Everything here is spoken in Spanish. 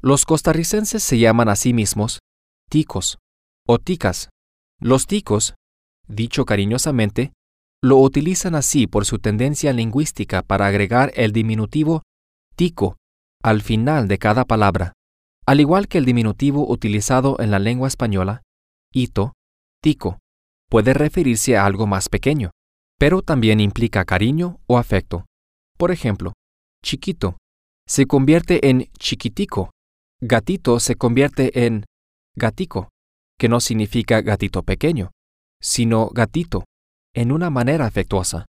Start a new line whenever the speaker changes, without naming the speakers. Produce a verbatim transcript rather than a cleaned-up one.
Los costarricenses se llaman a sí mismos ticos o ticas. Los ticos, dicho cariñosamente, lo utilizan así por su tendencia lingüística para agregar el diminutivo tico al final de cada palabra, al igual que el diminutivo utilizado en la lengua española, ito, tico, puede referirse a algo más pequeño, pero también implica cariño o afecto. Por ejemplo, chiquito se convierte en chiquitico, gatito se convierte en gatico, que no significa gatito pequeño, sino gatito, en una manera afectuosa.